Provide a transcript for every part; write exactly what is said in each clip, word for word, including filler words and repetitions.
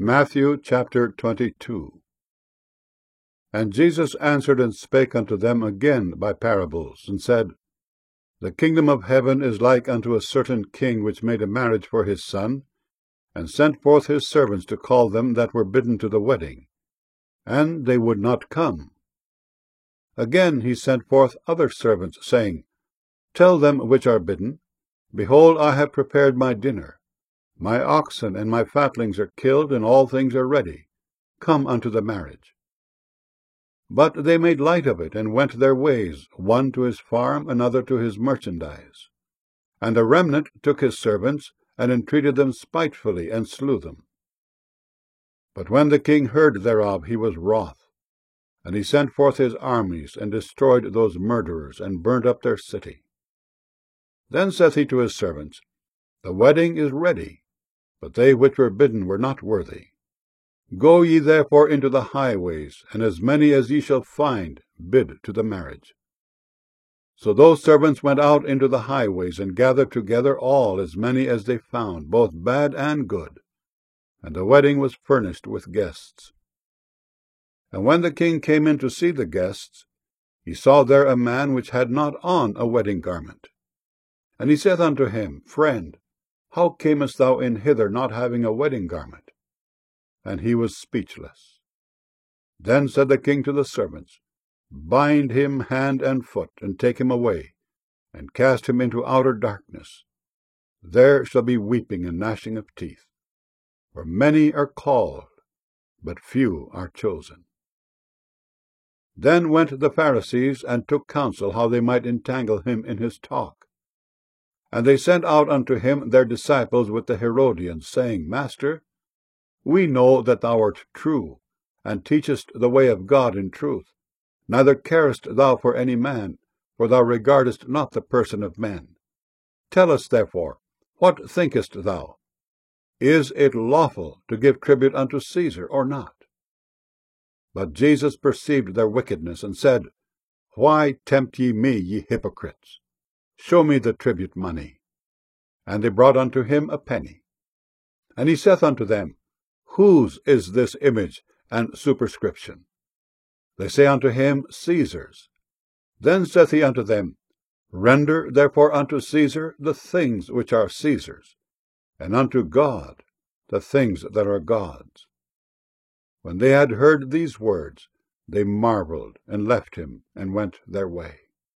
Matthew chapter twenty-two. And Jesus answered and spake unto them again by parables, and said, The kingdom of heaven is like unto a certain king which made a marriage for his son, and sent forth his servants to call them that were bidden to the wedding. And they would not come. Again he sent forth other servants, saying, Tell them which are bidden, Behold, I have prepared my dinner. My oxen and my fatlings are killed, and all things are ready. Come unto the marriage. But they made light of it, and went their ways, one to his farm, another to his merchandise. And a remnant took his servants, and entreated them spitefully, and slew them. But when the king heard thereof, he was wroth. And he sent forth his armies, and destroyed those murderers, and burnt up their city. Then saith he to his servants, The wedding is ready, but they which were bidden were not worthy. Go ye therefore into the highways, and as many as ye shall find, bid to the marriage. So those servants went out into the highways, and gathered together all as many as they found, both bad and good. And the wedding was furnished with guests. And when the king came in to see the guests, he saw there a man which had not on a wedding garment. And he said unto him, Friend, how camest thou in hither not having a wedding garment? And he was speechless. Then said the king to the servants, Bind him hand and foot, and take him away, and cast him into outer darkness. There shall be weeping and gnashing of teeth. For many are called, but few are chosen. Then went the Pharisees, and took counsel how they might entangle him in his talk. And they sent out unto him their disciples with the Herodians, saying, Master, we know that thou art true, and teachest the way of God in truth. Neither carest thou for any man, for thou regardest not the person of men. Tell us, therefore, what thinkest thou? Is it lawful to give tribute unto Caesar, or not? But Jesus perceived their wickedness, and said, Why tempt ye me, ye hypocrites? Show me the tribute money. And they brought unto him a penny. And he saith unto them, Whose is this image and superscription? They say unto him, Caesar's. Then saith he unto them, Render therefore unto Caesar the things which are Caesar's, and unto God the things that are God's. When they had heard these words, they marveled, and left him, and went their way.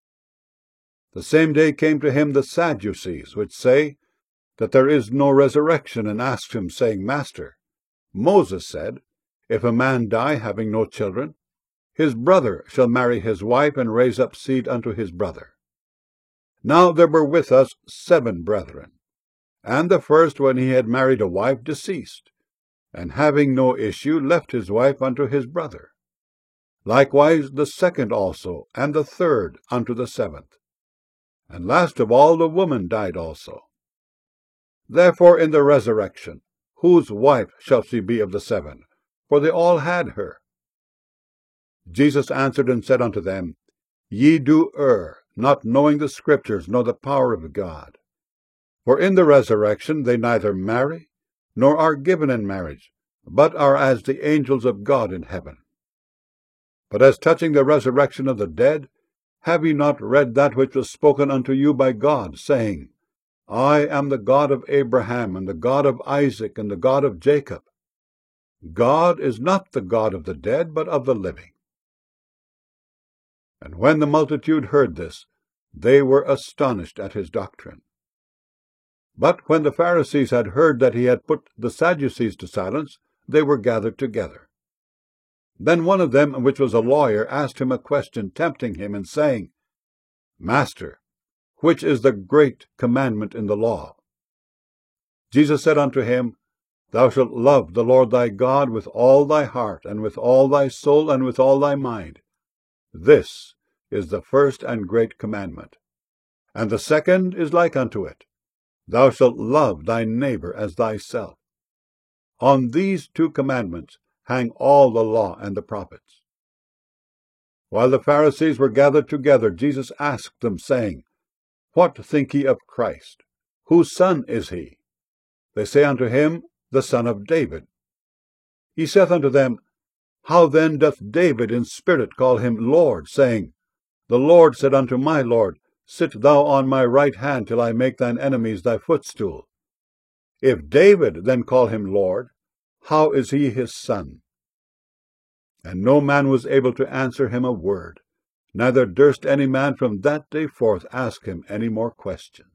The same day came to him the Sadducees, which say that there is no resurrection, and asked him, saying, Master, Moses said, If a man die having no children, his brother shall marry his wife, and raise up seed unto his brother. Now there were with us seven brethren, and the first, when he had married a wife, deceased, and having no issue, left his wife unto his brother. Likewise the second also, and the third unto the seventh. And last of all the woman died also. Therefore in the resurrection, whose wife shall she be of the seven? For they all had her. Jesus answered and said unto them, Ye do err, not knowing the Scriptures, nor the power of God. For in the resurrection they neither marry, nor are given in marriage, but are as the angels of God in heaven. But as touching the resurrection of the dead, have ye not read that which was spoken unto you by God, saying, I am the God of Abraham, and the God of Isaac, and the God of Jacob? God is not the God of the dead, but of the living. And when the multitude heard this, they were astonished at his doctrine. But when the Pharisees had heard that he had put the Sadducees to silence, they were gathered together. Then one of them, which was a lawyer, asked him a question, tempting him, and saying, Master, which is the great commandment in the law? Jesus said unto him, Thou shalt love the Lord thy God with all thy heart, and with all thy soul, and with all thy mind. This is the first and great commandment. And the second is like unto it, Thou shalt love thy neighbor as thyself. On these two commandments hang all the law and the prophets. While the Pharisees were gathered together, Jesus asked them, saying, What think ye of Christ? Whose son is he? They say unto him, The son of David. He saith unto them, How then doth David in spirit call him Lord, saying, The Lord said unto my Lord, Sit thou on my right hand, till I make thine enemies thy footstool? If David then call him Lord, how is he his son? And no man was able to answer him a word, neither durst any man from that day forth ask him any more questions.